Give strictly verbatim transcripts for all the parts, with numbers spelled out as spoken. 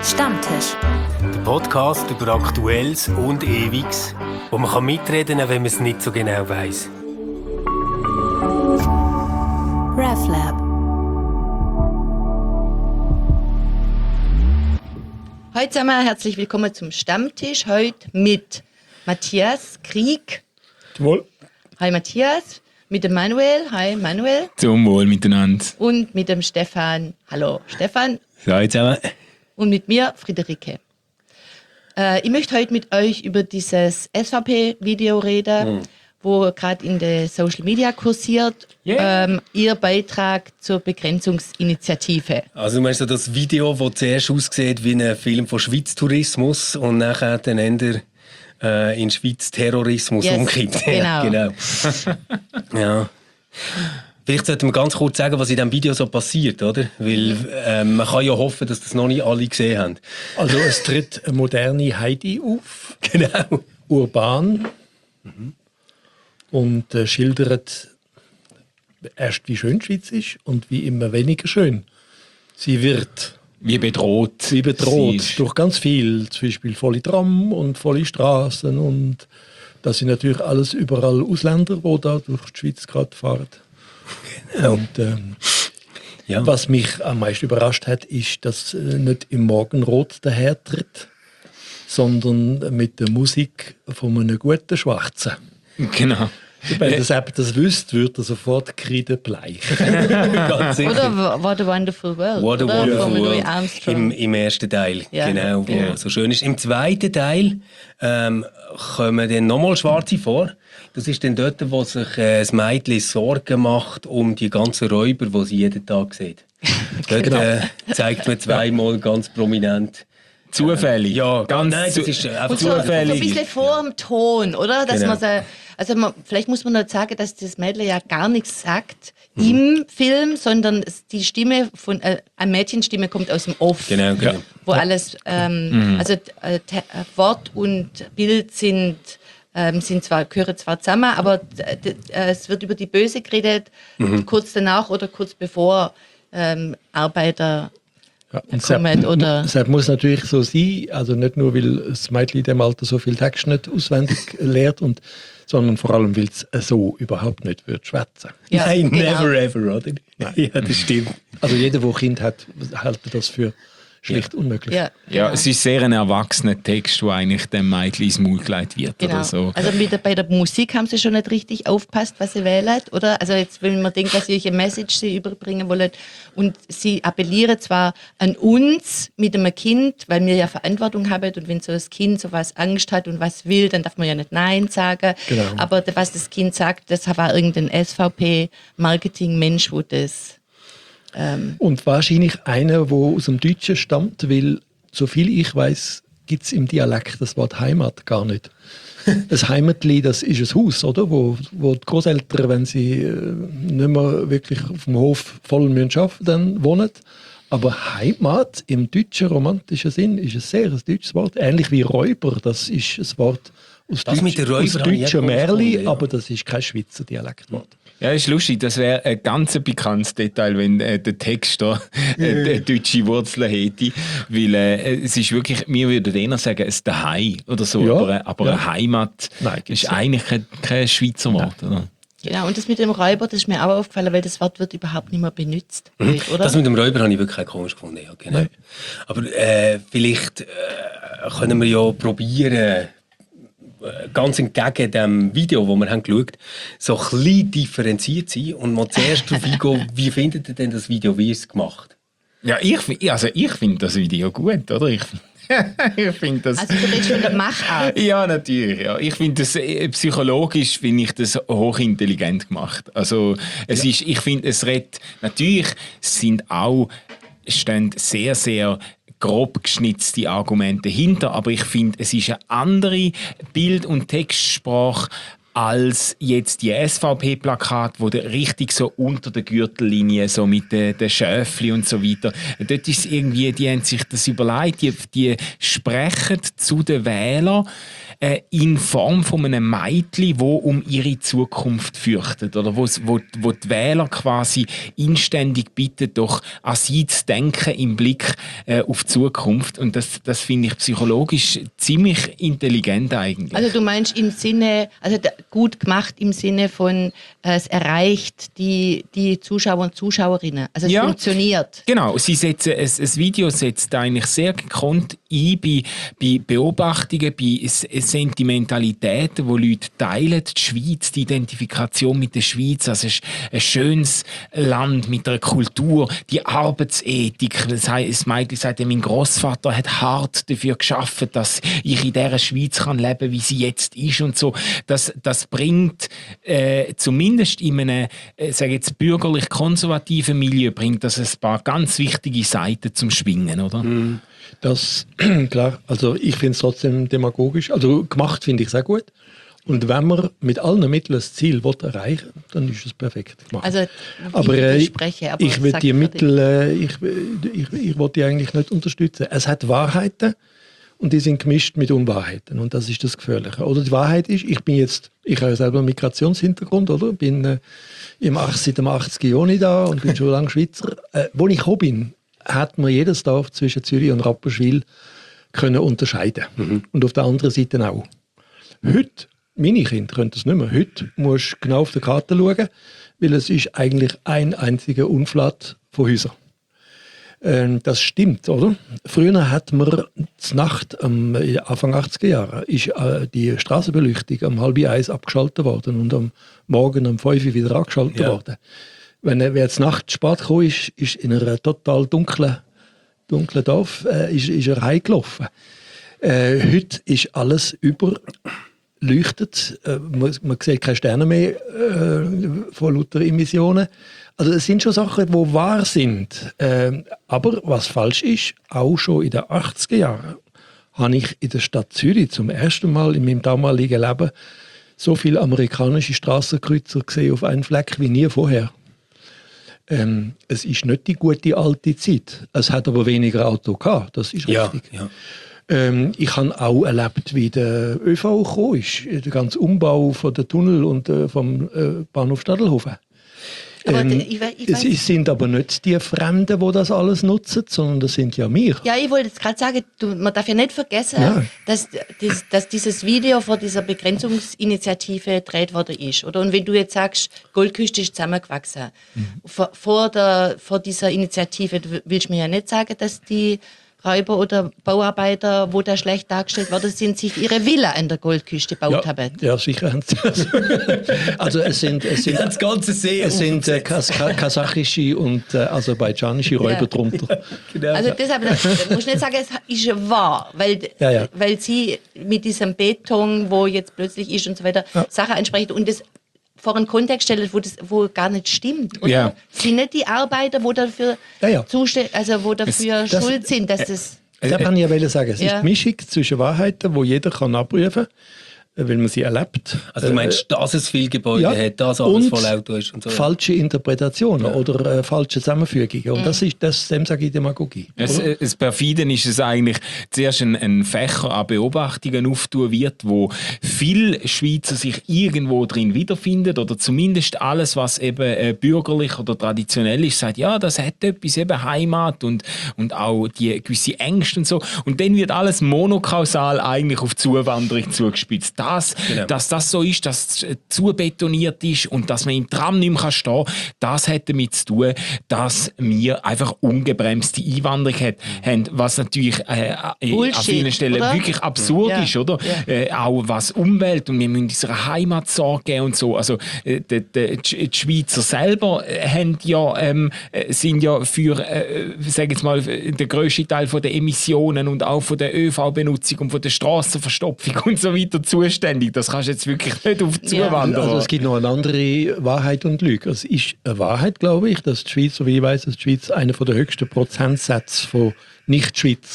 Stammtisch. Der Podcast über Aktuelles und Ewiges, wo man kann mitreden kann, wenn man es nicht so genau weiss. RefLab. Heute zusammen herzlich willkommen zum Stammtisch. Heute mit Matthias Krieg. Zum Wohl. Hi Matthias. Mit dem Manuel. Hi Manuel. Zum Wohl miteinander. Und mit dem Stefan. Hallo Stefan. Hallo zusammen. Und mit mir Friederike. Äh, ich möchte heute mit euch über dieses S V P-Video reden, mhm. wo gerade in den Social Media kursiert. Yeah. Ähm, ihr Beitrag zur Begrenzungsinitiative. Also du meinst so das Video, das zuerst aussieht wie ein Film von Schweiz-Tourismus und nachher dann eher äh, in Schweiz-Terrorismus yes, umkippt. Genau. genau. Ja. Vielleicht sollten wir ganz kurz sagen, was in diesem Video so passiert, oder? Weil äh, man kann ja hoffen, dass das noch nicht alle gesehen haben. Also es tritt eine moderne Heidi auf. Genau. Urban. Mhm. Und äh, schildert erst, wie schön die Schweiz ist und wie immer weniger schön. Sie wird wie bedroht. Wie bedroht durch ganz viel. Zum Beispiel volle Tram und volle Straßen. Und das sind natürlich alles überall Ausländer, die da durch die Schweiz gerade fahren. Genau. Und, ähm, ja. Was mich am meisten überrascht hat, ist, dass äh, nicht im Morgenrot dahertritt, sondern mit der Musik von einem guten Schwarzen. Genau. Wenn das jemand das wüsste, würde er sofort kreidebleich. Oder What a Wonderful World. What a oder? Wonderful World. Armstrong. Im, Im ersten Teil, ja, genau, wo genau. so schön ist. Im zweiten Teil ähm, kommen dann nochmal Schwarze vor. Das ist dann dort, wo sich äh, das Mädchen Sorgen macht um die ganzen Räuber, die sie jeden Tag sieht. Dort äh, zeigt man zweimal ganz prominent. Zufällig. Ja, ganz nein, das ist einfach und so, zufällig. So ein bisschen vor dem Ton, oder? Dass genau. man so, also man, vielleicht muss man noch sagen, dass das Mädchen ja gar nichts sagt mhm. im Film, sondern die Stimme von äh, eine Mädchenstimme kommt aus dem Off, genau, genau. wo alles, ähm, mhm. also äh, te- Wort und Bild sind ähm, sind zwar gehören zwar zusammen, aber d- d- äh, es wird über die Böse geredet, mhm. kurz danach oder kurz bevor ähm, Arbeiter Ja, und kommen, oder? Das muss natürlich so sein, also nicht nur, weil das Mädchen in dem Alter so viel Text nicht auswendig lernt, und, sondern vor allem, weil es so überhaupt nicht wird schwätzen. Ja, Nein, genau. never ever, oder? Nein. Ja, das stimmt. Also jeder, der Kind hat, hält das für schlicht Ja. unmöglich. Ja, Ja, genau. es ist sehr ein erwachsener Text, der eigentlich dem Mädchen ins Maul gelegt wird. Genau. Oder so. Also mit der, bei der Musik haben sie schon nicht richtig aufgepasst, was sie wählen, oder? Also jetzt, wenn man denkt, dass sie eine Message sie überbringen wollen und sie appellieren zwar an uns mit einem Kind, weil wir ja Verantwortung haben, und wenn so das Kind so was Angst hat und was will, dann darf man ja nicht Nein sagen. Genau. Aber was das Kind sagt, das war irgendein S V P-Marketing-Mensch, wo das... Ähm, Und wahrscheinlich einer, der aus dem Deutschen stammt, weil, soviel ich weiß, gibt es im Dialekt das Wort Heimat gar nicht. Ein Heimatli, das ist ein Haus, oder? Wo, wo die Großeltern, wenn sie äh, nicht mehr wirklich auf dem Hof voll müssen arbeiten, dann wohnen. Aber Heimat im deutschen romantischen Sinn ist ein sehr ein deutsches Wort. Ähnlich wie Räuber, das ist ein Wort aus, Das Deutsch, mit den Räubern aus habe ich deutscher auch Märli, gefunden, ja. aber das ist kein Schweizer Dialektwort. Ja, ist lustig. Das wäre ein ganz bekanntes Detail, wenn äh, der Text da äh, deutsche Wurzeln hätte. Weil äh, es ist wirklich, wir würden eher sagen, es ist daheim oder so. Ja, aber aber ja. eine Heimat Nein, gibt's ist nicht. eigentlich kein, kein Schweizer Wort. Oder? genau, und das mit dem Räuber, das ist mir auch aufgefallen, weil das Wort wird überhaupt nicht mehr benutzt. Mhm. Oder? Das mit dem Räuber habe ich wirklich auch komisch gefunden. Ja, genau. Nein. Aber äh, vielleicht äh, können wir ja probieren, ganz entgegen dem Video, das wir haben geschaut haben, so ein bisschen differenziert sein und mal zuerst darauf eingehen, wie findet ihr denn das Video, wie ist es gemacht? Ja, ich, fi- also ich finde das Video gut, oder? Ich, ich finde das... Also du redest von der Machart. Ja, natürlich. Ja. Ich finde das äh, psychologisch finde ich das hochintelligent gemacht. Also es ist, ich finde, es redet natürlich sind auch stehen sehr sehr grob geschnitzte Argumente hinter, aber ich finde, es ist eine andere Bild- und Textsprache als jetzt die S V P-Plakate, wo der richtig so unter der Gürtellinie, so mit den, den Schäfli und so weiter. Dort ist irgendwie, die haben sich das überlegt, die, die sprechen zu den Wählern äh, in Form von einem Mädchen, wo um ihre Zukunft fürchtet, oder wo, wo, wo die Wähler quasi inständig bitten, doch an sie zu denken im Blick äh, auf die Zukunft. Und das, das finde ich psychologisch ziemlich intelligent eigentlich. Also du meinst im Sinne, also gut gemacht im Sinne von, äh, es erreicht die, die Zuschauer und Zuschauerinnen. Also es Ja. funktioniert. Genau, sie setzen, ein, ein Video setzt eigentlich sehr gekonnt ein bei, bei Beobachtungen, bei S- Sentimentalitäten, wo Leute teilen. Die Schweiz, die Identifikation mit der Schweiz, also es ist ein schönes Land mit einer Kultur, die Arbeitsethik. Das heißt, das Mädchen sagt, mein Großvater hat hart dafür geschaffen, dass ich in dieser Schweiz kann leben, wie sie jetzt ist und so. Das, das bringt äh, zumindest in einem, äh, sage jetzt bürgerlich-konservativen Milieu bringt das ein paar ganz wichtige Seiten zum Schwingen, oder? Das, klar, also ich finde es trotzdem demagogisch. Also gemacht finde ich sehr gut. Und wenn man mit allen Mitteln das Ziel will erreichen will, dann ist es perfekt gemacht. Also aber ich äh, widerspreche, aber ich will sag die fertig. Mittel, äh, ich, ich, ich will die eigentlich nicht unterstützen. Es hat Wahrheiten und die sind gemischt mit Unwahrheiten und das ist das Gefährliche. Oder die Wahrheit ist, ich bin jetzt, ich habe ja selber einen Migrationshintergrund, oder? Bin äh, im ach- seit dem achtziger Jahren nicht da und bin schon lange Schweizer. Äh, wo ich gekommen bin, hat man jedes Dorf zwischen Zürich und Rapperswil können unterscheiden. Mhm. Und auf der anderen Seite auch. Heute, meine Kinder können das nicht mehr. Heute musst du genau auf die Karte schauen, weil es ist eigentlich ein einziger Unflat von Häusern. Ähm, das stimmt, oder? Früher hat man zur Nacht, am Anfang achtziger Jahre, ist äh, die Straßenbeleuchtung um halb eins abgeschaltet worden und am Morgen um fünf Uhr wieder angeschaltet Ja. worden. Wenn er wer zur Nacht spät gekommen ist, ist in einer total dunklen, dunklen Dorf äh, ist, ist er heimgelaufen. Äh, heute ist alles überleuchtet. Äh, man, man sieht keine Sterne mehr äh, von lauter Emissionen. Also es sind schon Sachen, die wahr sind. Äh, aber was falsch ist, auch schon in den achtziger Jahren habe ich in der Stadt Zürich zum ersten Mal in meinem damaligen Leben so viele amerikanische Strassenkreuzer gesehen auf einen Fleck wie nie vorher. Ähm, es ist nicht die gute alte Zeit. Es hat aber weniger Auto gehabt, das ist Ja, richtig. ja. Ähm, ich habe auch erlebt, wie der ÖV gekommen ist, der ganze Umbau von der Tunnel und äh, vom äh, Bahnhof Stadelhofen. Aber Ähm, ich, we- ich es weiß, ist- sind aber nicht die Fremden, die das alles nutzen, sondern das sind ja wir. ja, ich wollte jetzt gerade sagen, du, man darf ja nicht vergessen, Ja. dass, dies- dass dieses Video vor dieser Begrenzungsinitiative gedreht worden ist. Oder? Und wenn du jetzt sagst, Goldküste ist zusammengewachsen, vor, vor, der, vor dieser Initiative, du willst mir ja nicht sagen, dass die Räuber oder Bauarbeiter, wo da schlecht dargestellt worden sind, sich ihre Villa an der Goldküste gebaut Ja, haben. ja, sicher. haben sie das. Also es sind, es sind, Das ganze See. es sind äh, kas ka kasachische und äh, aserbaidschanische Räuber Ja. drunter. Genau. Also deshalb das, muss ich nicht sagen, es ist wahr, weil, Ja, ja. weil sie mit diesem Beton, wo jetzt plötzlich ist und so weiter, Sachen ansprechen und das vor einen Kontext stellt, wo das wo gar nicht stimmt. Oder? Ja. Sind nicht die Arbeiter, wo dafür, Ja, ja. zuste- also wo dafür das- schuld sind, dass das... Das kann ich ja sagen. Es Ja. ist die Mischung zwischen Wahrheiten, die jeder kann abprüfen kann, weil man sie erlebt. Also du meinst, dass es viele Gebäude Ja. hat, dass alles Und voll Auto ist und so. falsche Interpretationen oder äh, falsche Zusammenfügungen. Und das ist das, dem sage ich Demagogie. Es, oder? das Perfiden ist es eigentlich, zuerst ein, ein Fächer an Beobachtungen auftun wird, wo viele Schweizer sich irgendwo drin wiederfinden oder zumindest alles, was eben äh, bürgerlich oder traditionell ist, sagt, ja, das hat etwas, eben Heimat und, und auch die gewisse Ängste und so. Und dann wird alles monokausal eigentlich auf Zuwanderung zugespitzt. Das, Genau. Dass das so ist, dass es zu betoniert ist und dass man im Tram nicht mehr stehen kann, das hat damit zu tun, dass wir einfach ungebremste Einwanderung hat, haben, was natürlich äh, äh, Bullshit, an vielen Stellen oder? wirklich absurd Ja. ist, oder? Ja. Äh, auch was Umwelt und wir müssen unserer Heimat Sorge geben und so. Also äh, die, die, die Schweizer selber äh, haben ja, ähm, äh, sind ja für, äh, sag jetzt mal, den grössten Teil von der Emissionen und auch von der ÖV-Benutzung und von der Strassenverstopfung und so weiter zuständig. Das kannst du jetzt wirklich nicht auf die Ja. Zuwanderer. Also es gibt noch eine andere Wahrheit und Lüge. Es ist eine Wahrheit, glaube ich, dass die Schweiz, so wie ich weiß, dass die Schweiz einer der höchsten Prozentsätze von Nicht-Schweizer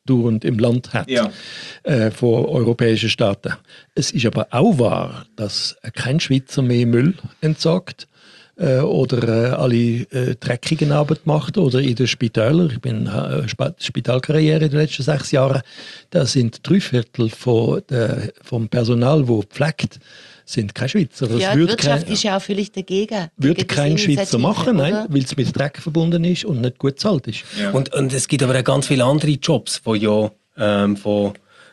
dauernd im Land hat, Ja. äh, von europäischen Staaten. Es ist aber auch wahr, dass kein Schweizer mehr Müll entsorgt äh, oder äh, alle äh, dreckigen Arbeit macht oder in den Spitälern. Ich bin äh, Sp- Spitalkarriere in den letzten sechs Jahren. Da sind drei Viertel von der, vom Personal, das pflegt, sind keine Schweizer. Das Ja, die würde Wirtschaft kein, ist ja auch völlig dagegen. würde gegen kein diese Schweizer Initiative, machen, nein, oder? weil es mit Dreck verbunden ist und nicht gut bezahlt ist. Ja. Und, und es gibt aber auch ganz viele andere Jobs, die ja ähm, von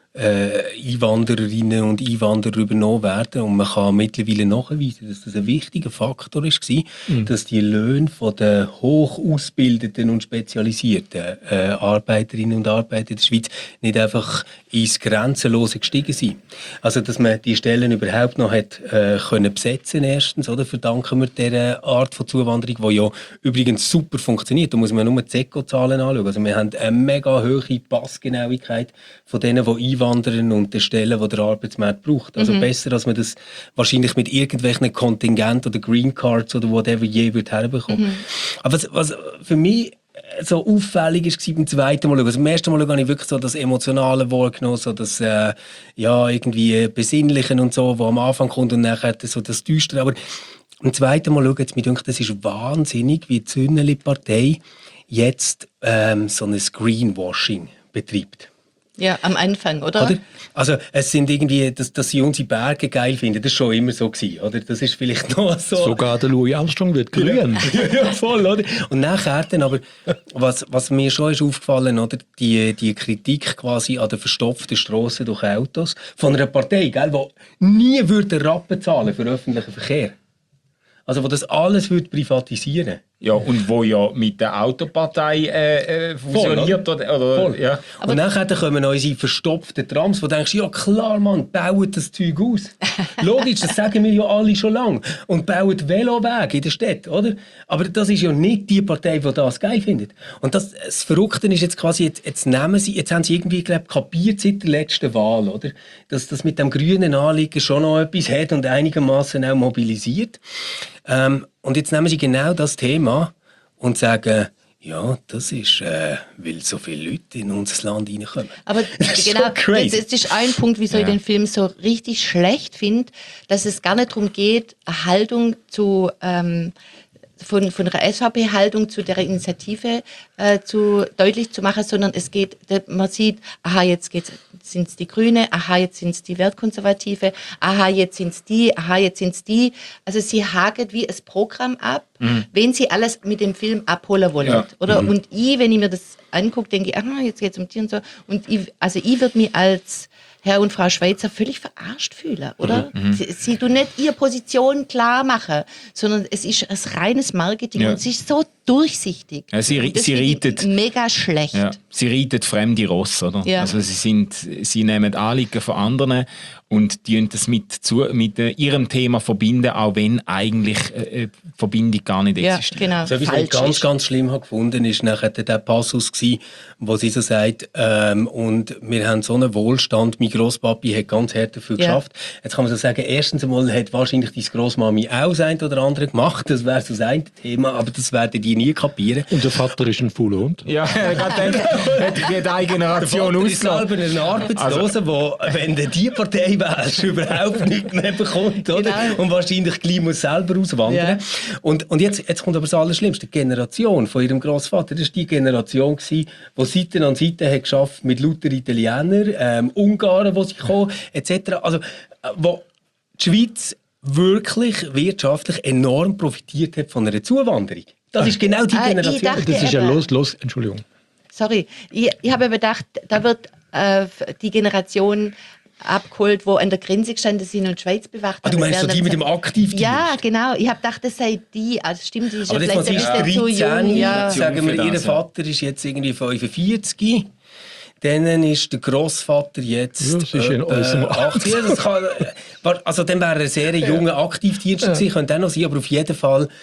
äh, Einwandererinnen und Einwanderern übernommen werden. Und man kann mittlerweile nachweisen, dass das ein wichtiger Faktor war, mhm. dass die Löhne von den hoch ausgebildeten und spezialisierten äh, Arbeiterinnen und Arbeiter in der Schweiz nicht einfach ins Grenzenlose gestiegen sind. Also, dass man die Stellen überhaupt noch hat, äh, können besetzen erstens, oder? Verdanken wir dieser Art von Zuwanderung, die ja übrigens super funktioniert. Da muss man nur die Eco-Zahlen anschauen. Also, wir haben eine mega hohe Passgenauigkeit von denen, die einwandern und den Stellen, die der Arbeitsmarkt braucht. Also mhm. besser, als man das wahrscheinlich mit irgendwelchen Kontingenten oder Green Cards oder whatever je wird herbekommen. Mhm. Aber was, was für mich so auffällig war beim zweiten Mal schauen. Also beim ersten Mal habe ich wirklich so das Emotionale wahrgenommen, so das äh, ja, irgendwie Besinnliche und so, was am Anfang kommt und nachher so das Düstere. Aber beim zweiten Mal schauen, jetzt, mir denke, das ist wahnsinnig, wie die Zünneli-Partei jetzt ähm, so ein Greenwashing betreibt. Ja, am Anfang, oder? oder? Also es sind irgendwie, dass, dass sie unsere Berge geil finden, das war schon immer so gewesen, oder? Das ist vielleicht noch so... Sogar der Louis Armstrong wird grün. Ja, ja, voll, oder? Und nachher dann aber, was, was mir schon ist aufgefallen, oder? Die, die Kritik quasi an den verstopften Strassen durch Autos von einer Partei, gell, die nie würde Rappen zahlen für öffentlichen Verkehr. Also, wo das alles würde privatisieren. Ja, und wo ja mit der Autopartei äh, äh, fusioniert. Voll, oder? oder Voll. Ja. Und nachher kommen unsere verstopften Trams, wo du denkst, ja klar, Mann, baut das Zeug aus. Logisch, das sagen wir ja alle schon lange. Und baut Velowege in der Stadt, oder? Aber das ist ja nicht die Partei, die das geil findet. Und das, das Verrückte ist jetzt quasi, jetzt, jetzt nehmen sie, jetzt haben sie irgendwie, glaube ich, kapiert seit der letzten Wahl, oder? Dass das mit dem grünen Anliegen schon noch etwas hat und einigermaßen auch mobilisiert. Ähm, und jetzt nehmen sie genau das Thema und sagen, ja, das ist, äh, weil so viele Leute in unser Land reinkommen. Aber das genau, ist so crazy. das ist ein Punkt, wieso Ja. ich den Film so richtig schlecht finde, dass es gar nicht darum geht, eine Haltung zu... Ähm, Von, von der S V P-Haltung zu der Initiative äh, zu, deutlich zu machen, sondern es geht, man sieht, aha, jetzt sind es die Grüne, aha, jetzt sind es die Wertkonservative, aha, jetzt sind es die, aha, jetzt sind es die. Also sie haket wie ein Programm ab, mhm. wenn sie alles mit dem Film abholen wollen. Ja. Oder? Mhm. Und ich, wenn ich mir das angucke, denke ich, aha, jetzt geht es um die und so. Und ich, also ich würde mich als Herr und Frau Schweizer völlig verarscht fühlen, oder? Mhm. Sie, sie tun nicht ihre Position klar machen, sondern es ist ein reines Marketing Ja. und es ist so durchsichtig. Ja, sie, Und das sie finde ich reitet... mega schlecht. Ja, sie reiten fremde Rosse, oder? Ja. Also sie, sind, sie nehmen Anliegen von anderen und die das mit, zu, mit äh, ihrem Thema verbinden, auch wenn eigentlich äh, Verbindung gar nicht Ja, existiert. genau. So, was ich Falsch ganz, ist. ganz schlimm habe gefunden, ist nachher der Passus gsi, wo sie so sagt, ähm, und wir haben so einen Wohlstand, mein Grosspapi hat ganz hart dafür Ja. geschafft. Jetzt kann man so sagen, erstens einmal hat wahrscheinlich deine Grossmami auch das eine oder andere gemacht, das wäre so das eine Thema, aber das werden die nie kapieren. Und der Vater ist ein fauler Hund. Ja, gerade denkt, die hat eine Generation Der Vater ist ausgelassen. selber ein Arbeitsloser, der, wenn du diese Partei wählst, überhaupt nichts mehr bekommt, oder? Genau. Und wahrscheinlich gleich muss selber auswandern. Ja. Und, und jetzt, jetzt kommt aber das Allerschlimmste. Die Generation von ihrem Grossvater, das war die Generation, die Seite an Seite hat geschafft mit lauter Italienern, ähm, Ungarn, die sie kommen, et cetera. Also, äh, wo die Schweiz wirklich wirtschaftlich enorm profitiert hat von einer Zuwanderung. Das ist genau die Ah, ich Generation. dachte- Das ist ja eben. los, los, Entschuldigung. Sorry, ich, ich habe gedacht, da wird äh, die Generation abgeholt, wo an der Grenze gestanden sind und die Schweiz bewacht Ah, du haben. meinst so Während die mit dann- dem Aktivdienst? Ja, genau. Ich habe gedacht, das sei die. Also stimmt, die ist Aber ja jetzt mal, vielleicht sie ein ist bisschen zu jung. dreizehn, Ja. sagen wir, Für das, ihr ja. Vater ist jetzt irgendwie fünfundvierzig. Dann ist der Grossvater jetzt Ja, das ist in etwa unserem achtzig. Ja, das kann, also dann wäre er ein sehr junger Aktivdienstler gewesen, könnte auch noch sein, aber auf jeden Fall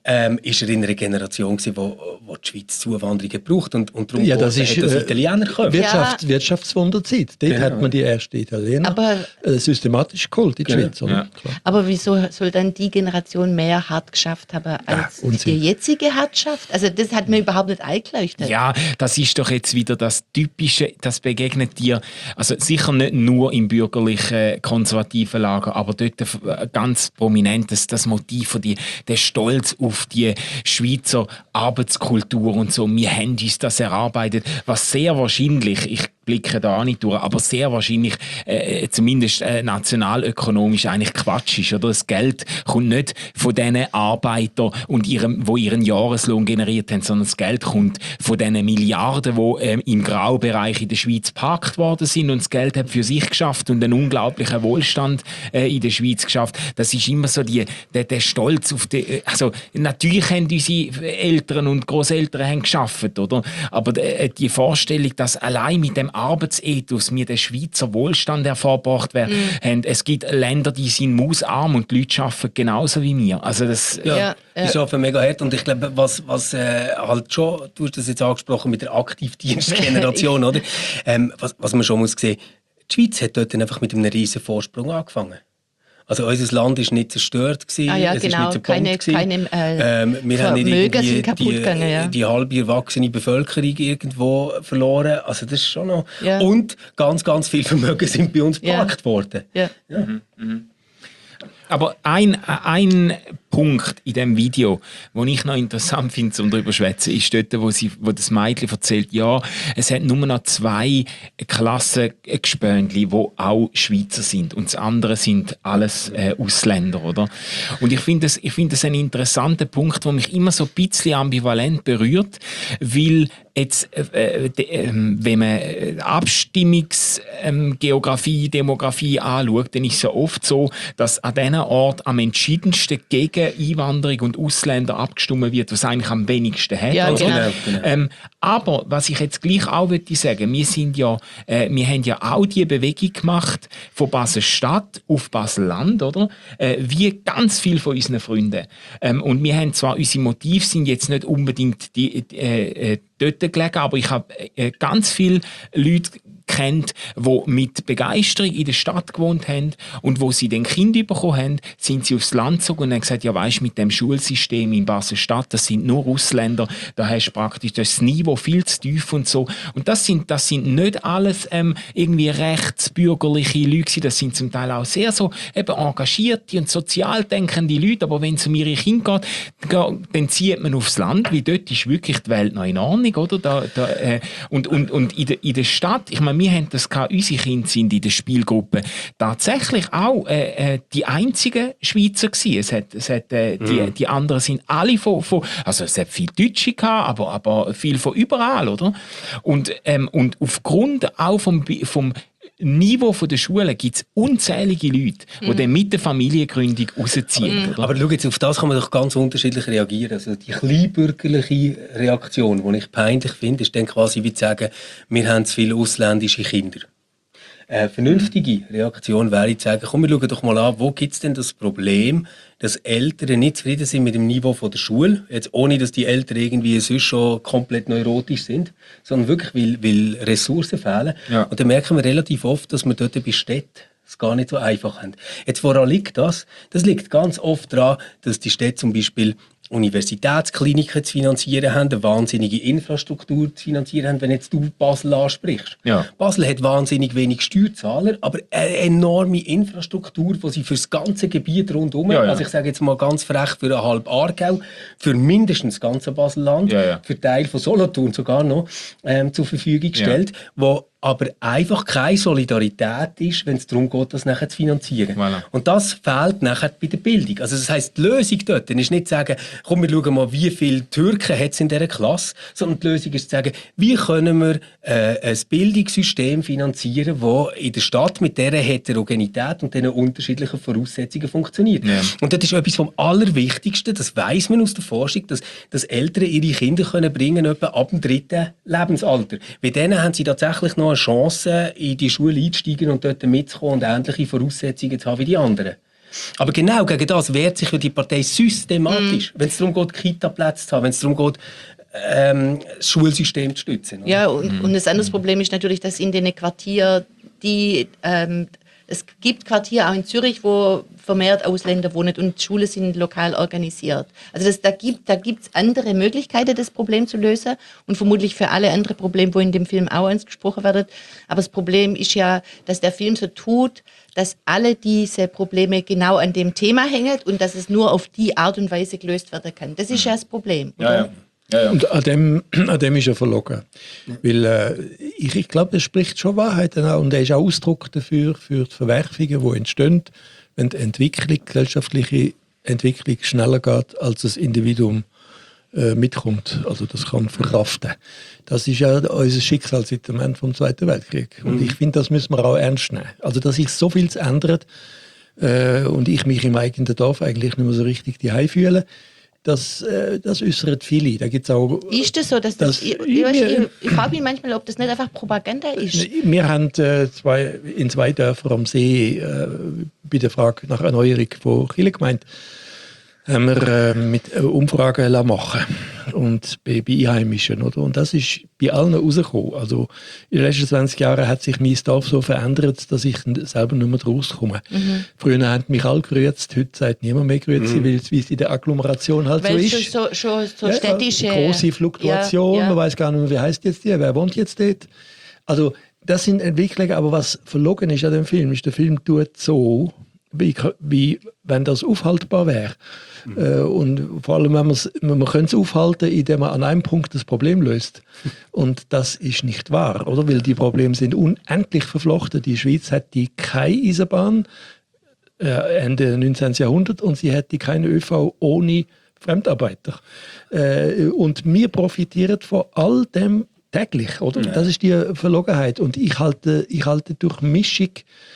ähm, ist er in einer Generation gewesen, wo, wo die Schweiz Zuwanderung gebraucht und, und darum Ja, das hat ist, das äh, Italiener gekommen. Wirtschaft, Wirtschaftswunderzeit. Dort Genau. hat man die ersten Italiener Aber- äh, systematisch geholt in die Genau. Schweiz. Oder? Ja. Klar. Aber wieso soll dann die Generation mehr hart geschafft haben, als Unsinn. die jetzige hat geschafft? Also das hat mir überhaupt nicht eingeleuchtet. Ja, das ist doch jetzt wieder das Typische, das begegnet dir, also sicher nicht nur im bürgerlichen, konservativen Lager, aber dort äh, ganz prominent das, das Motiv von die, der Stolz auf die Schweizer Arbeitskultur und so. Wir haben uns das erarbeitet, was sehr wahrscheinlich, ich blicke da auch nicht durch, aber sehr wahrscheinlich äh, zumindest äh, nationalökonomisch eigentlich Quatsch ist. Oder? Das Geld kommt nicht von diesen Arbeitern, und ihrem, wo ihren Jahreslohn generiert haben, sondern das Geld kommt von diesen Milliarden, die äh, im Graubereich in der Schweiz geparkt worden sind, und das Geld hat für sich geschafft und einen unglaublichen Wohlstand äh, in der Schweiz geschafft. Das ist immer so die, der, der Stolz auf die, also natürlich haben unsere Eltern und Großeltern haben geschafft, oder? Aber äh, die Vorstellung, dass allein mit dem Arbeitsethos wir den Schweizer Wohlstand hervorgebracht werden, Mm. haben, es gibt Länder, die sind mausarm und die Leute arbeiten genauso wie wir. Also das, Ja, Ja, ja. die arbeiten mega hart und ich glaube, was, was äh, halt schon, du hast das jetzt angesprochen mit der Aktivdienstgeneration, oder? Ähm, was, was man schon muss sehen, die Schweiz hat dort dann einfach mit einem riesen Vorsprung angefangen. Also unser Land ist nicht zerstört gewesen, Ah ja, es genau, ist nicht zerbombt keine- gewesen. keine, äh, ähm, wir haben nicht Vermögen irgendwie sind kaputt die, gegangen, ja. die halbe erwachsene Bevölkerung irgendwo verloren. Also das ist schon noch... Ja. Und ganz, ganz viel Vermögen sind bei uns Ja. geparkt worden. Ja. Aber ein, ein Punkt in diesem Video, den ich noch interessant finde, um darüber zu schwätzen, ist dort, wo, sie, wo das Mädchen erzählt, ja, es hat nur noch zwei Klassengespöntli, die auch Schweizer sind, und das andere sind alles äh, Ausländer, oder? Und ich finde das, ich finde das einen interessanten Punkt, der mich immer so ein bisschen ambivalent berührt, weil jetzt, äh, äh, wenn man Abstimmungsgeografie, ähm, Demografie anschaut, dann ist es ja oft so, dass an diesen Ort am entschiedensten gegen Einwanderung und Ausländer abgestimmt wird, was eigentlich am wenigsten hat. Ja, Also, genau. genau. ähm, aber was ich jetzt gleich auch möchte sagen, wir sind ja, äh, wir haben ja auch die Bewegung gemacht von Basel-Stadt auf Basel-Land, oder? Äh, wie ganz viele von unseren Freunden. Ähm, und wir haben zwar, unsere Motive sind jetzt nicht unbedingt die, äh, äh, dort gelegen, aber ich habe äh, ganz viele Leute kennt, die mit Begeisterung in der Stadt gewohnt haben, und wo sie dann Kinder bekommen haben, sind sie aufs Land gezogen und haben gesagt, ja weisst, mit dem Schulsystem in Basel-Stadt, das sind nur Ausländer, da hast du praktisch das Niveau viel zu tief und so. Und das sind, das sind nicht alles ähm, irgendwie rechtsbürgerliche Leute, das sind zum Teil auch sehr so eben engagierte und sozial denkende Leute, aber wenn es um ihre Kinder geht, dann zieht man aufs Land, weil dort ist wirklich die Welt noch in Ordnung, oder? Da, da, äh, und und, und in, der, in der Stadt, ich meine, wir haben das gehabt, unsere Kinder sind in der Spielgruppe tatsächlich auch äh, äh, die einzigen Schweizer gewesen. Es hat, es hat, äh, die, Mhm. die anderen sind alle von, von, also es hat viel Deutsche gehabt, aber, aber viel von überall, oder? Und, ähm, und aufgrund auch vom, vom Niveau der Schule gibt es unzählige Leute, die dann mit der Familiengründung rausziehen. Oder? Aber schau jetzt, auf das kann man doch ganz unterschiedlich reagieren. Also die kleinbürgerliche Reaktion, die ich peinlich finde, ist dann quasi wie zu sagen, wir haben zu viele ausländische Kinder. Eine vernünftige Reaktion wäre zu sagen, komm, wir schauen doch mal an, wo gibt es denn das Problem, dass Eltern nicht zufrieden sind mit dem Niveau von der Schule, jetzt ohne, dass die Eltern irgendwie sonst schon komplett neurotisch sind, sondern wirklich, weil, weil Ressourcen fehlen. Ja. Und dann merken wir relativ oft, dass wir dort bei Städten es gar nicht so einfach haben. Jetzt, woran liegt das? Das liegt ganz oft daran, dass die Städte zum Beispiel Universitätskliniken zu finanzieren haben, eine wahnsinnige Infrastruktur zu finanzieren haben, wenn jetzt du Basel ansprichst. Ja. Basel hat wahnsinnig wenig Steuerzahler, aber eine enorme Infrastruktur, die sie für das ganze Gebiet rundherum, Ja, ja. also ich sage jetzt mal ganz frech, für eine halbe Aargau, für mindestens das ganze Baselland, Ja, ja. für Teil von Solothurn sogar noch, ähm, zur Verfügung stellt, wo aber einfach keine Solidarität ist, wenn es darum geht, das nachher zu finanzieren. Voilà. Und das fehlt nachher bei der Bildung. Also das heisst, die Lösung dort ist nicht zu sagen, komm, wir schauen mal, wie viele Türken hat es in dieser Klasse, sondern die Lösung ist zu sagen, wie können wir äh, ein Bildungssystem finanzieren, das in der Stadt mit dieser Heterogenität und diesen unterschiedlichen Voraussetzungen funktioniert. Ja. Und das ist etwas vom Allerwichtigsten, das weiss man aus der Forschung, dass, dass Eltern ihre Kinder können bringen etwa ab dem dritten Lebensalter. Bei denen haben sie tatsächlich noch eine Chance, in die Schule einzusteigen und dort mitzukommen und ähnliche Voraussetzungen zu haben wie die anderen. Aber genau gegen das wehrt sich ja die Partei systematisch, mm. wenn es darum geht, Kita-Plätze zu haben, wenn es darum geht, ähm, das Schulsystem zu stützen. Oder? Ja, und, und das andere Problem ist natürlich, dass in den Quartieren, die, ähm, es gibt Quartiere auch in Zürich, wo vermehrt Ausländer wohnen und die Schulen sind lokal organisiert. Also das, da gibt da gibt's andere Möglichkeiten, das Problem zu lösen und vermutlich für alle andere Probleme, wo in dem Film auch angesprochen werden. Aber das Problem ist ja, dass der Film so tut, dass alle diese Probleme genau an dem Thema hängen und dass es nur auf die Art und Weise gelöst werden kann. Das ist ja das Problem, oder? Ja, ja. Ja, ja. Und an dem, an dem ist er verlogen. Ja. Weil äh, ich, ich glaube, er spricht schon Wahrheiten an und er ist auch Ausdruck dafür, für die Verwerfungen, die entstehen, wenn die Entwicklung, gesellschaftliche Entwicklung schneller geht, als das Individuum äh, mitkommt. Also das kann verkraften. Das ist ja unser Schicksal seit dem Ende des Zweiten Weltkriegs. Und mhm. ich finde, das müssen wir auch ernst nehmen. Also dass sich so viel ändert äh, und ich mich im eigenen Dorf eigentlich nicht mehr so richtig daheim fühle, Das, äh, das äußert viele. Da gibt's auch, ist das so? Dass das, das, ich, ich, ich, ich frage mich manchmal, ob das nicht einfach Propaganda ist. Wir haben äh, zwei, in zwei Dörfern am See äh, bei der Frage nach Erneuerung von Kirchengemeinden haben wir äh, mit äh, Umfragen machen und bei, bei Einheimischen. Oder? Und das ist bei allen rausgekommen. Also in den letzten zwanzig Jahren hat sich mein Dorf so verändert, dass ich selber nicht mehr rauskomme. Mhm. Früher haben mich alle gerührt, heute sagt niemand mehr gerührt, mhm. weil es in der Agglomeration halt weil so ist. Weil es schon, schon so ja, städtische... große Fluktuation, ja, ja. Man weiß gar nicht mehr, wie heißt jetzt die, wer wohnt jetzt dort. Also das sind Entwicklungen, aber was verlogen ist an dem Film, ist, der Film tut so, wie, wie wenn das aufhaltbar wäre. Mhm. Äh, und vor allem, wenn man könnte es aufhalten, indem man an einem Punkt das Problem löst. Und das ist nicht wahr, oder? Weil die Probleme sind unendlich verflochten. Die Schweiz hätte keine Eisenbahn äh, Ende neunzehnten. Jahrhundert und sie hätte keine ÖV ohne Fremdarbeiter. Äh, und wir profitieren von all dem täglich, oder? Ja. Das ist die Verlogenheit. Und ich halte, ich halte durch Mischung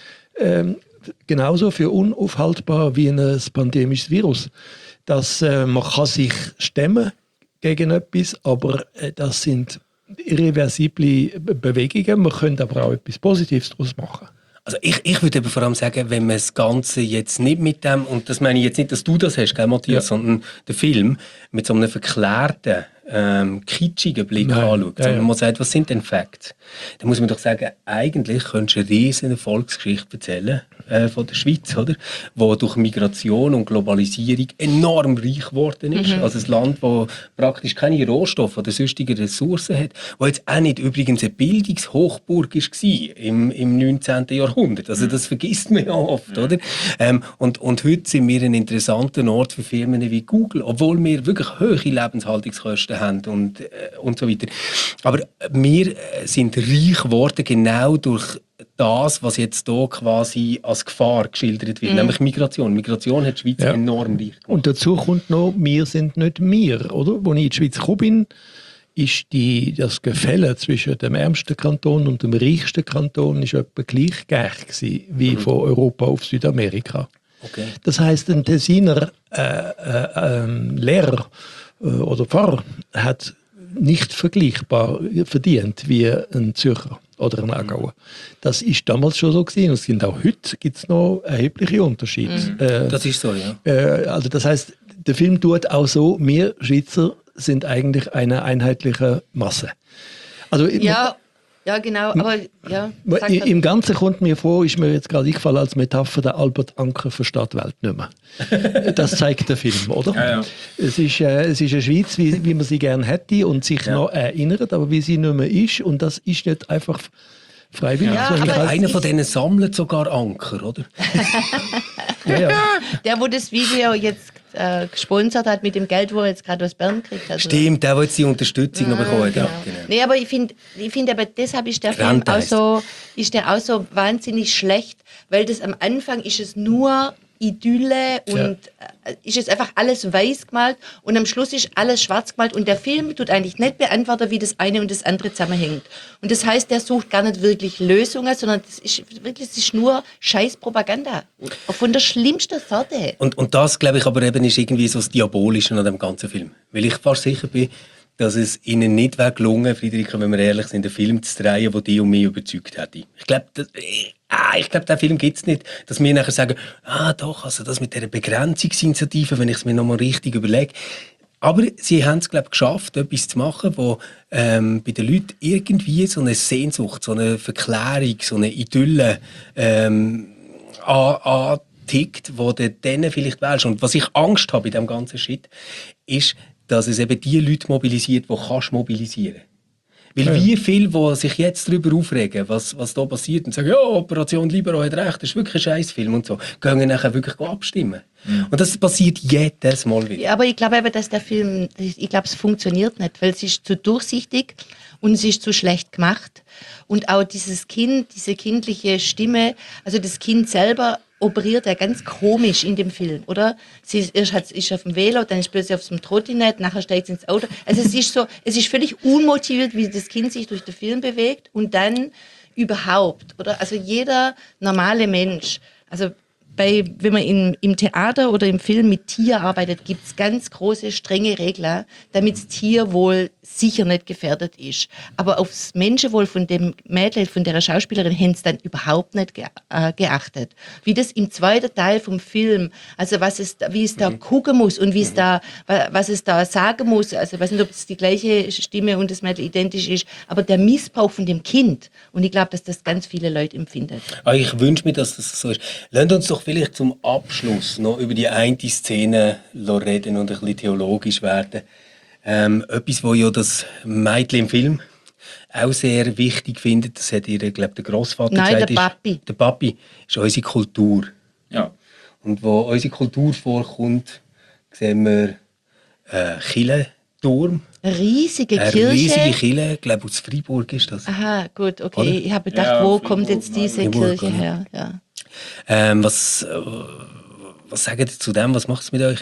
ähm, genauso für unaufhaltbar wie ein pandemisches Virus. Dass, äh, man kann sich stemmen gegen etwas, aber äh, das sind irreversible Bewegungen. Man könnte aber auch etwas Positives daraus machen. Also ich, ich würde eben vor allem sagen, wenn man das Ganze jetzt nicht mit dem, und das meine ich jetzt nicht, dass du das hast, gell, Matthias, ja. sondern der Film mit so einem verklärten, ähm, kitschigen Blick Nein. anschaut, ja, sondern ja. man sagt, was sind denn Facts? Dann muss man doch sagen, eigentlich könntest du eine riesen Erfolgsgeschichte erzählen äh, von der Schweiz, oder? Wo durch Migration und Globalisierung enorm reich geworden ist. Mhm. Also ein Land, das praktisch keine Rohstoffe oder sonstige Ressourcen hat, wo jetzt auch nicht übrigens eine Bildungshochburg war im, im neunzehnten. Jahrhundert. Also das vergisst man ja oft, oder? Ähm, und, und heute sind wir ein interessanter Ort für Firmen wie Google, obwohl wir wirklich hohe Lebenshaltungskosten haben und, äh, und so weiter. Aber wir sind reich geworden genau durch das, was jetzt hier quasi als Gefahr geschildert wird, mhm. nämlich Migration. Migration hat die Schweiz ja. enorm reich gemacht. Und dazu kommt noch, wir sind nicht wir, oder? Als ich in die Schweiz gekommen bin, ist die, das Gefälle zwischen dem ärmsten Kanton und dem reichsten Kanton ist etwa gleich gewesen, wie mhm. von Europa auf Südamerika. Okay. Das heisst, ein Tessiner äh, äh, äh, Lehrer äh, oder Pfarrer hat nicht vergleichbar verdient wie ein Zürcher oder ein Aargauer. Das ist damals schon so gewesen und es sind auch heute gibt's noch erhebliche Unterschiede. Mhm. Äh, das ist so, ja. Äh, also das heisst, der Film tut auch so, wir Schweizer sind eigentlich eine einheitliche Masse. Also ja, ja, genau. Aber ja, im, im Ganzen kommt mir vor, ist mir jetzt gerade eingefallen als Metapher, der Albert Anker versteht die Welt nicht mehr. Das zeigt der Film, oder? Ja, ja. Es ist, äh, es ist eine Schweiz, wie, wie man sie gerne hätte und sich ja. noch erinnert, aber wie sie nicht mehr ist. Und das ist nicht einfach freiwillig. Ja, aber einer von denen sammelt sogar Anker, oder? ja, ja. Der, wo das Video jetzt äh, gesponsert hat mit dem Geld, wo er jetzt gerade aus Bern kriegt. Also stimmt, der, der jetzt die Unterstützung ja, noch bekommen hat. Genau. Ja, genau. Nee, aber ich finde, ich find, aber deshalb ist der Film auch so, ist der auch so wahnsinnig schlecht, weil das am Anfang ist es nur Idylle und ja. äh, ist es einfach alles weiß gemalt und am Schluss ist alles schwarz gemalt und der Film tut eigentlich nicht beantworten, wie das eine und das andere zusammenhängt. Und das heißt, der sucht gar nicht wirklich Lösungen, sondern das ist wirklich, das ist nur scheiß Propaganda. Von der schlimmsten Sorte. Und, und das, glaube ich, aber eben ist irgendwie so das Diabolische an dem ganzen Film. Weil ich fast sicher bin, dass es ihnen nicht wäre gelungen, Friederike, wenn wir ehrlich sind, einen Film zu drehen, der die und mich überzeugt hätte. Ich glaube, ah, ich glaube, den Film gibt es nicht, dass wir nachher sagen, ah doch, also das mit dieser Begrenzungsinitiative, wenn ich es mir nochmal richtig überlege. Aber sie haben es, glaube ich, geschafft, etwas zu machen, wo ähm, bei den Leuten irgendwie so eine Sehnsucht, so eine Verklärung, so eine Idylle ähm, antickt, wo du denen vielleicht wählst. Und was ich Angst habe bei diesem ganzen Shit, ist, dass es eben die Leute mobilisiert, die kannst mobilisieren. Weil Ja. wie viele, die sich jetzt darüber aufregen, was, was da passiert, und sagen, ja, Operation Libero hat recht, das ist wirklich ein Scheißfilm und so, gehen nachher wirklich abstimmen. Mhm. Und das passiert jedes Mal wieder. Ja, aber ich glaube eben, dass der Film, ich glaube, es funktioniert nicht, weil es ist zu durchsichtig und es ist zu schlecht gemacht. Und auch dieses Kind, diese kindliche Stimme, also das Kind selber operiert ja ganz komisch in dem Film, oder? Sie ist, erst hat, ist auf dem Velo, dann ist plötzlich auf dem Trottinett, nachher steigt sie ins Auto. Also es ist so, es ist völlig unmotiviert, wie das Kind sich durch den Film bewegt und dann überhaupt, oder? Also jeder normale Mensch, also bei, wenn man in, im Theater oder im Film mit Tier arbeitet, gibt es ganz große, strenge Regeln, damit das Tierwohl sicher nicht gefährdet ist. Aber aufs Menschenwohl von dem Mädel, von der Schauspielerin, haben sie dann überhaupt nicht ge äh, geachtet. Wie das im zweiten Teil vom Film, also was es, wie es da mhm. gucken muss und wie es da, was es da sagen muss, also ich weiß nicht, ob es die gleiche Stimme und das Mädel identisch ist, aber der Missbrauch von dem Kind. Und ich glaube, dass das ganz viele Leute empfinden. Aber ich wünsche mir, dass das so ist. Lasst uns doch vielleicht zum Abschluss noch über die eine Szene reden und ein bisschen theologisch werden. Ähm, etwas, wo ja das Mädchen im Film auch sehr wichtig findet, das hat ihr, glaube der Grossvater Nein, gesagt. der Papi. Ist, der Papi ist unsere Kultur. Ja. Und wo unsere Kultur vorkommt, sehen wir einen Kirchenturm. Eine riesige Eine Kirche. riesige Kirche, ich glaube aus Freiburg ist das. Aha, gut, okay. Oder? Ich habe gedacht, Ja, wo Fribourg, kommt jetzt diese Fribourg, Kirche oder? her? Ja. Ähm, was, äh, was sagt ihr zu dem? Was macht es mit euch?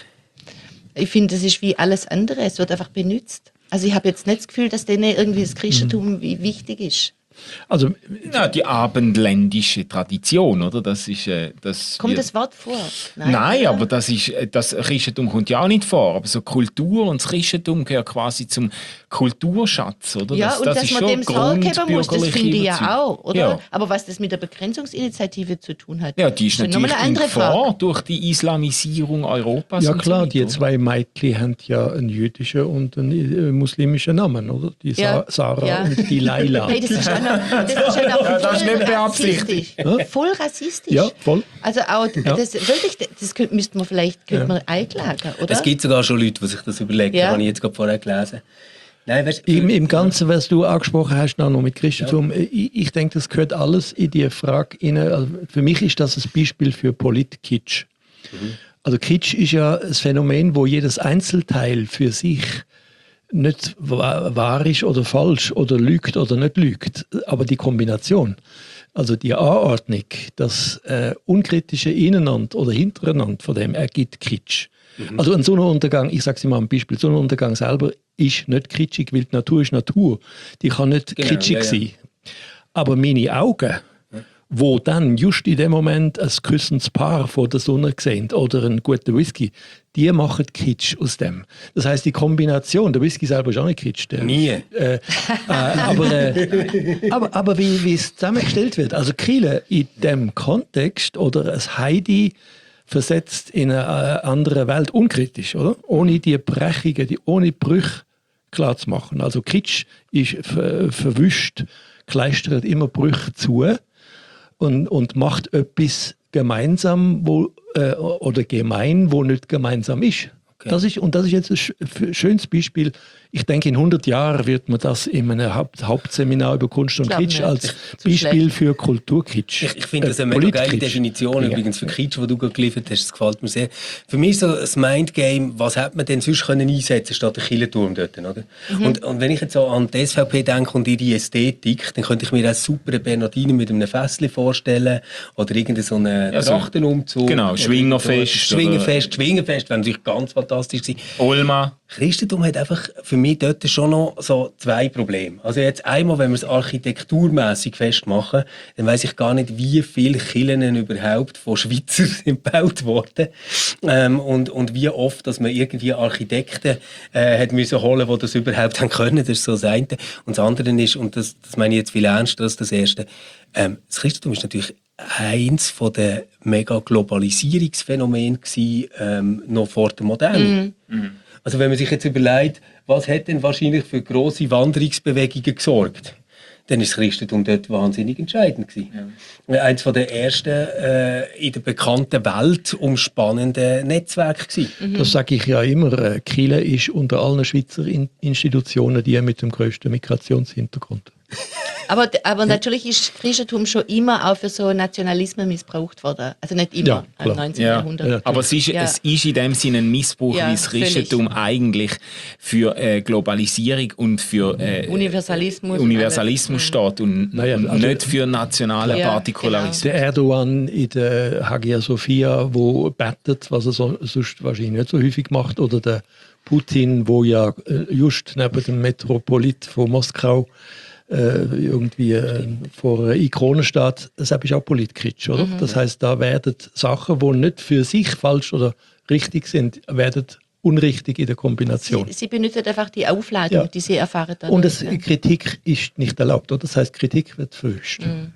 Ich finde, das ist wie alles andere. Es wird einfach benutzt. Also ich habe jetzt nicht das Gefühl, dass denen irgendwie das Christentum wie wichtig ist. Also, Ja, die abendländische Tradition, oder? Das ist, äh, das Kommt wird- das Wort vor? Nein, oder? aber das ist, äh, das Christentum kommt ja auch nicht vor. Aber so Kultur und das Christentum gehört quasi zum Kulturschatz, oder? Ja, das, und das dass ist man schon dem Sorge geben muss, das grundbürgerliche finde ich ja Überzeugung. auch, oder? Ja. Aber was das mit der Begrenzungsinitiative zu tun hat, Ja, die ist das nochmal natürlich eine andere in Frage. Gefahr durch die Islamisierung Europas. ja und klar, so die weiter. zwei Mädchen haben ja einen jüdischen und einen äh, muslimischen Namen, oder? Die Sa Ja. Sarah Ja. und die Laila. Hey, das ist auch noch, das ist auch noch Ja, das ist voll nicht beabsichtigt. rassistisch. Voll rassistisch. Ja, voll. Also auch, das, wirklich, das könnte, müsste man vielleicht könnte man einklagen, oder? Es gibt sogar schon Leute, die sich das überlegen. Ja. Das habe ich jetzt gerade vorher gelesen. Nein, weißt, Im, Im Ganzen, was du angesprochen hast, noch mit Christentum, ich, ich denke, das gehört alles in die Frage rein. Also für mich ist das ein Beispiel für Polit-Kitsch. Mhm. Also Kitsch ist ja ein Phänomen, wo jedes Einzelteil für sich nicht wa- wahr ist oder falsch oder lügt oder nicht lügt, aber die Kombination, also die Anordnung, das äh, unkritische Ineinander oder Hintereinander von dem ergibt Kitsch. Also ein Sonnenuntergang, ich sage es immer am Beispiel, Sonnenuntergang selber ist nicht kitschig, weil die Natur ist Natur. Die kann nicht Genau, kitschig ja, ja. sein. Aber meine Augen, wo dann just in dem Moment ein küssendes Paar vor der Sonne sehen oder einen guten Whisky, die machen Kitsch aus dem. Das heißt, die Kombination, der Whisky selber ist auch nicht Kitsch. Der, Nie. Äh, äh, aber, äh, aber, aber wie, wie es zusammengestellt wird, also Kille in dem Kontext oder ein Heidi versetzt in eine äh, andere Welt, unkritisch, oder? Ohne die Brechungen, die, ohne Brüche klar zu machen. Also Kitsch ist ver, verwischt, kleistert immer Brüche zu und, und macht etwas gemeinsam wo, äh, oder gemein, wo nicht gemeinsam ist. Okay. Das ist. Und das ist jetzt ein sch- f- schönes Beispiel. Ich denke, in hundert Jahren wird man das in einem Haupt Hauptseminar über Kunst und Glaub Kitsch nicht. als Zu Beispiel schlecht. für Kulturkitsch. Ich, ich finde das äh, eine mega geile Politkitsch. Definition Ja. übrigens für Kitsch, die du gerade geliefert hast. Das gefällt mir sehr. Für mich ist so ein Mindgame, was hätte man denn sonst können einsetzen statt der Kirchenturm dort, oder? Mhm. Und, und wenn ich jetzt so an die S V P denke und ihre Ästhetik, dann könnte ich mir auch super Bernardiner mit einem Fässli vorstellen oder irgendeinen so einen Ja, so- Trachtenumzug. genau, Oder Schwingerfest irgendwo- Schwingerfest, Schwingerfest wäre natürlich ganz fantastisch. fantastisch gewesen. Olma. Christentum hat einfach für mich dort schon noch so zwei Probleme. Also jetzt einmal, wenn wir es architekturmässig festmachen, dann weiss ich gar nicht, wie viele Kirchen überhaupt von Schweizern sind gebaut worden. Ähm, und, und wie oft, dass man irgendwie Architekten äh, hat müssen holen, die das überhaupt haben können. Das ist so das eine. Und das andere ist, und das, das meine ich jetzt viel ernster als das erste, ähm, das Christentum ist natürlich eins von den mega Globalisierungsphänomenen gewesen, ähm, noch vor der Moderne. Mhm. Also wenn man sich jetzt überlegt, was hat denn wahrscheinlich für grosse Wanderungsbewegungen gesorgt, dann ist das Christentum dort wahnsinnig entscheidend gewesen. Ja. Eines von der ersten äh, in der bekannten Welt umspannenden Netzwerke gewesen. Mhm. Das sage ich ja immer. Äh, Kirche ist unter allen Schweizer in Institutionen die mit dem grössten Migrationshintergrund. Aber, aber natürlich ist Christentum schon immer auch für so Nationalismen missbraucht worden. Also nicht immer, Ja, im klar. neunzehnten Ja. Jahrhundert. Ja. Aber es ist, Ja. es ist in dem Sinne ein Missbrauch, Ja, wie das Christentum völlig. eigentlich für äh, Globalisierung und für äh, Universalismus. Universalismus und alles. steht und, Naja, und also- nicht für nationale Ja, Partikularismus. Der Erdogan in der Hagia Sophia, wo betet, was er so, sonst wahrscheinlich nicht so häufig macht, oder der Putin, wo ja äh, just neben dem Metropolit von Moskau äh, irgendwie äh, vor einer Ikone steht, das ist auch Politkitsch, oder? Mhm. Das heißt, da werden Sachen, die nicht für sich falsch oder richtig sind, werden unrichtig in der Kombination. Sie, sie benutzen einfach die Aufladung, Ja. die sie erfahren. dadurch, Und es, ja. Kritik ist nicht erlaubt, oder? Das heißt, Kritik wird verhöscht. Mhm.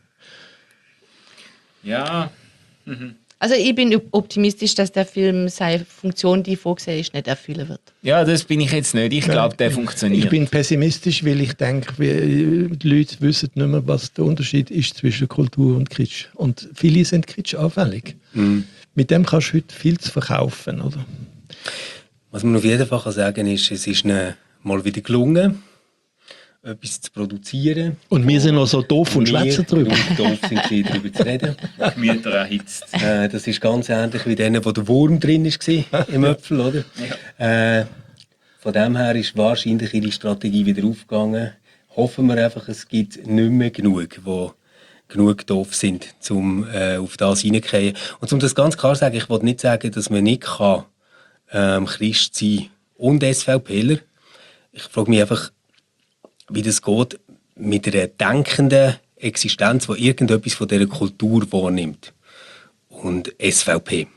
Ja, Also ich bin optimistisch, dass der Film seine Funktion, die vorgesehen ist, nicht erfüllen wird. ja, das bin ich jetzt nicht. Ich glaube, der funktioniert. Ich bin pessimistisch, weil ich denke, wir- die Leute wissen nicht mehr, was der Unterschied ist zwischen Kultur und Kitsch. Und viele sind kitschanfällig. Mit dem kannst du heute viel zu verkaufen, oder? Was man auf jeden Fall kann sagen ist, es ist ihnen mal wieder gelungen, etwas zu produzieren. Und wir sind noch so doof und Wir schwätzen drüber. genug doof sind, gewesen, darüber zu reden. Gemüter erhitzt. Äh, das ist ganz ähnlich wie denen, wo der Wurm drin war im Äpfel, oder? Äh, von dem her ist wahrscheinlich ihre Strategie wieder aufgegangen. Hoffen wir einfach, es gibt nicht mehr genug, die genug doof sind, um äh, auf das hineinzugehen. Und um das ganz klar zu sagen, ich will nicht sagen, dass man nicht kann, ähm, Christ sein und SVPler. Ich frage mich einfach, wie das geht mit einer denkenden Existenz, die irgendetwas von dieser Kultur wahrnimmt. Und S V P.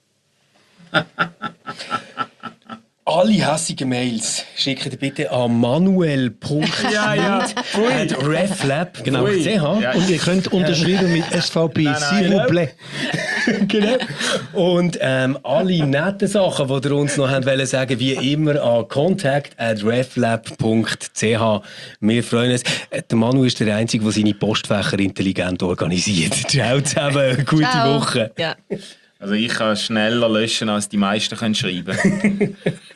Alle hässigen Mails schickt bitte an manuel punkt Ja, ja. at reflab Genau. punkt c h. Ja. Und ihr könnt unterschreiben mit S V P, Nein, nein, s'il vous plaît. Genau. Und ähm, alle netten Sachen, die ihr uns noch haben wollen sagen, wie immer an contact at reflab punkt c h. Wir freuen uns. Äh, Der Manu ist der Einzige, der seine Postfächer intelligent organisiert. Ciao zusammen, gute Ciao. Woche. Ja. Also ich kann schneller löschen, als die meisten können schreiben.